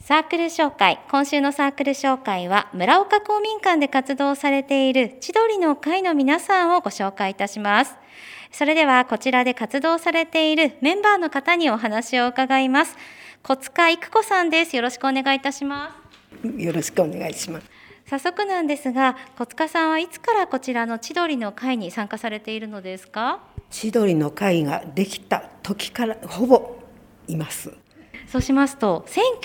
サークル紹介。今週のサークル紹介は村岡公民館で活動されている千鳥の会の皆さんをご紹介いたします。それではこちらで活動されているメンバーの方にお話を伺います。小塚育子さんです。よろしくお願いいたします。 よろしくお願いします。 早速なんですが、小塚さんはいつからこちらの千鳥の会に参加されているのですか？ 千鳥の会ができた時からほぼいます。 そうしますと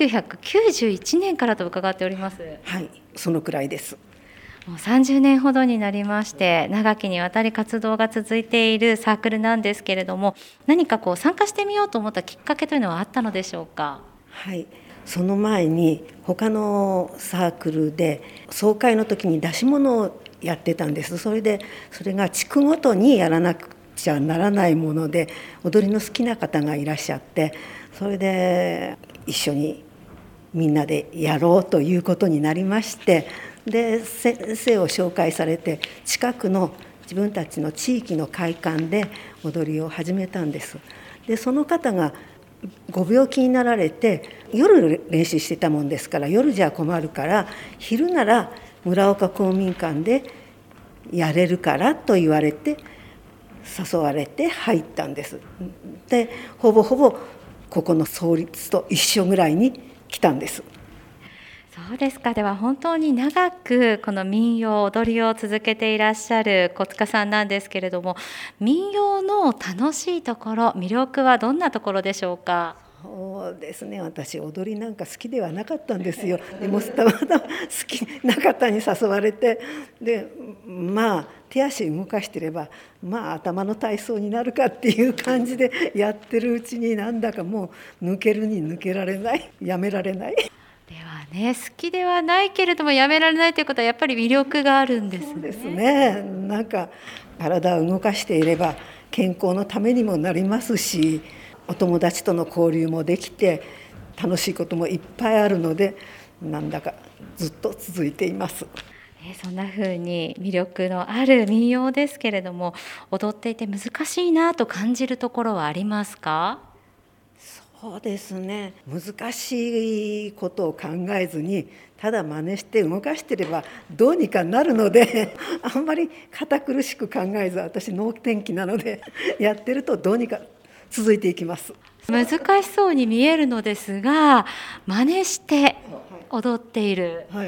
1991年からと伺っております。 はい、そのくらいです。 もう30年ほどになりまして、長きにわたり活動が続いているサークルなんですけれども、何か参加してみようと思ったきっかけというのはあったのでしょうか？ はい、その前に他のサークルで総会の時に出し物をやってたんです。それが地区ごとにやらなくちゃならないもので、踊りの好きな方がいらっしゃって、それで一緒にみんなでやろうということになりまして、で先生を紹介されて近くの自分たちの地域の会館で踊りを始めたんです。でその方がご病気になられて、夜練習してたもんですから、夜じゃ困るから昼なら村岡公民館でやれるからと言われて誘われて入ったんです。でほぼここの創立と一緒ぐらいに来たんです。 そうですか。では本当に長くこの民謡踊りを続けていらっしゃる小塚さんなんですけれども、民謡の楽しいところ、魅力はどんなところでしょうか？ そうですね、私踊りなんか好きではなかったんですよ。でもたまたま好きな方に誘われて、で手足動かしてれば頭の体操になるかっていう感じでやってるうちに、なんだかもう抜けるに抜けられない、やめられない。 ではね、好きではないけれどもやめられないということはやっぱり魅力があるんですね。 そうですね。なんか体を動かしていれば健康のためにもなりますし、お友達との交流もできて楽しいこともいっぱいあるので、なんだかずっと続いています。 そんな風に魅力のある民謡ですけれども、踊っていて難しいなと感じるところはありますか？ そうですね、難しいことを考えずにただ真似して動かしてればどうにかなるのであんまり堅苦しく考えず、私能天気なのでやってるとどうにか続いていきます。 難しそうに見えるのですが、真似して踊っている。 はい、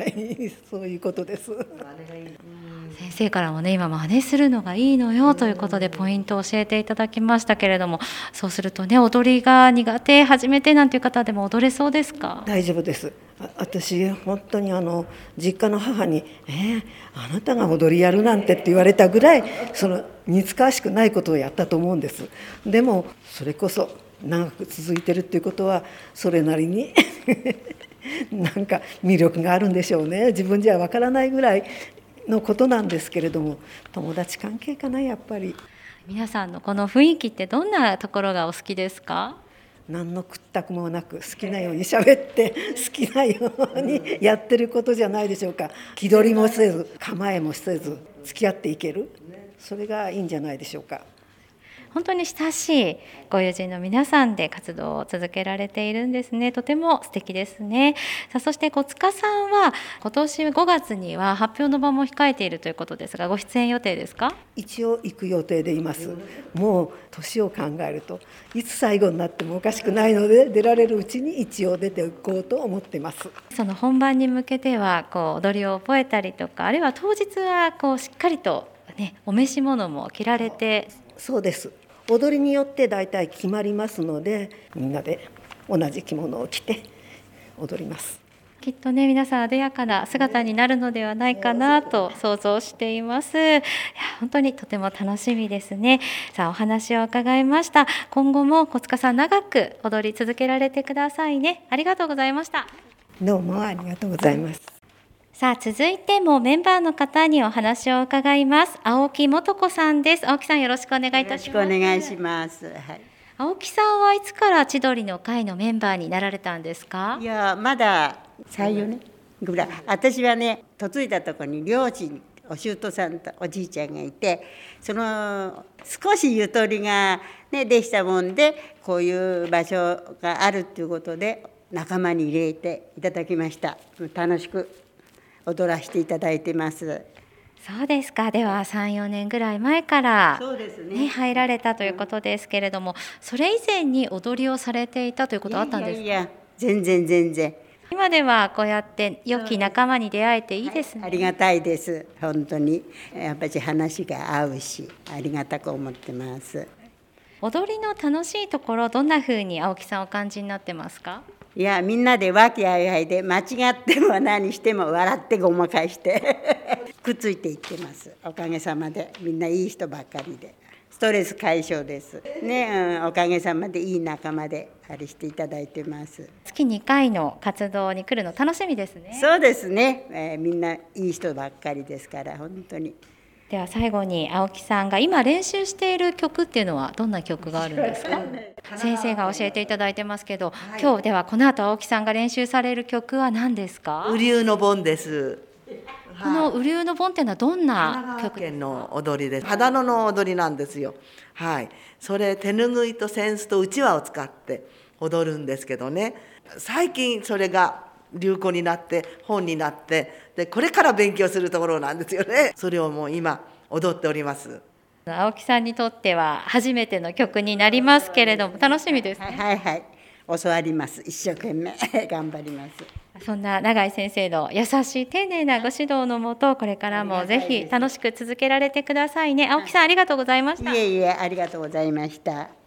そういうことです。 先生からもね、今真似するのがいいのよということでポイントを教えていただきましたけれども、そうするとね、踊りが苦手、初めてなんていう方でも踊れそうですか？ 大丈夫です。私本当に実家の母にあなたが踊りやるなんてって言われたぐらい、似つかわしくないことをやったと思うんです。でもそれこそ長く続いてるっていうことはそれなりになんか魅力があるんでしょうね。自分じゃわからないぐらいのことなんですけれども、友達関係かな、やっぱり。 皆さんのこの雰囲気ってどんなところがお好きですか？ 何の屈託もなく好きなように喋って好きなようにやってることじゃないでしょうか。気取りもせず構えもせず付き合っていける、それがいいんじゃないでしょうか。 本当に親しいご友人の皆さんで活動を続けられているんですね。とても素敵ですね。さあ、そして小塚さんは今年5月には発表の場も控えているということですが、ご出演予定ですか？ 一応行く予定でいます。もう年を考えるといつ最後になってもおかしくないので、出られるうちに一応出ていこうと思ってます。 その本番に向けては踊りを覚えたりとか、あるいは当日はしっかりと、お召し物も着られて。 そうです。踊りによってだいたい決まりますので、みんなで同じ着物を着て踊ります。 きっとね、皆さん艶やかな姿になるのではないかなと想像しています。いや、本当にとても楽しみですね。さあ、お話を伺いました。今後も小塚さん長く踊り続けられてくださいね。ありがとうございました。 どうもありがとうございます。 さあ、続いてもメンバーの方にお話を伺います。青木素子さんです。青木さん、よろしくお願いいたします。 よろしくお願いします。はい。 青木さんはいつから千鳥の会のメンバーになられたんですか？ いや、まだ3、4年ぐらい。私はね、嫁いだところに両親、お舅さんとおじいちゃんがいて、少しゆとりが、ね、できたもんで、こういう場所があるっていうことで仲間に入れていただきました。楽しく踊らせていただいてます。 そうですか。では3、4年ぐらい前からそうですね。 入られたということですけれども、それ以前に踊りをされていたということはあったんですか？ いや全然。 今ではこうやって良き仲間に出会えていいですね。 ありがたいです。本当にやっぱり話が合うし、ありがたく思ってます。 踊りの楽しいところ、どんな風に青木さんお感じになってますか？ いや、みんなで和気あいあいで、間違っても何しても笑ってごまかしてくっついていってます。おかげさまでみんないい人ばっかりでストレス解消ですね、おかげさまでいい仲間であれしていただいてます。 月2回の活動に来るの楽しみですね。 そうですね、みんないい人ばっかりですから本当に。 では最後に青木さんが今練習している曲っていうのはどんな曲があるんですか？先生が教えていただいてますけど、今日ではこの後青木さんが練習される曲は何ですか？ 雨竜の盆です。 この雨竜の盆っていうのはどん神な奈川曲？ 県の踊りです。秦野の踊りなんですよ。はい。それ手ぬぐいと扇子とうちわを使って踊るんですけどね。最近それが流行になって本になって、でこれから勉強するところなんですよね。それをもう今踊っております。 青木さんにとっては初めての曲になりますけれども楽しみですね。 はい教わります。一生懸命頑張ります。 そんな永井先生の優しい丁寧なご指導のもと、これからもぜひ楽しく続けられてくださいね。青木さんありがとうございました。 いえありがとうございました。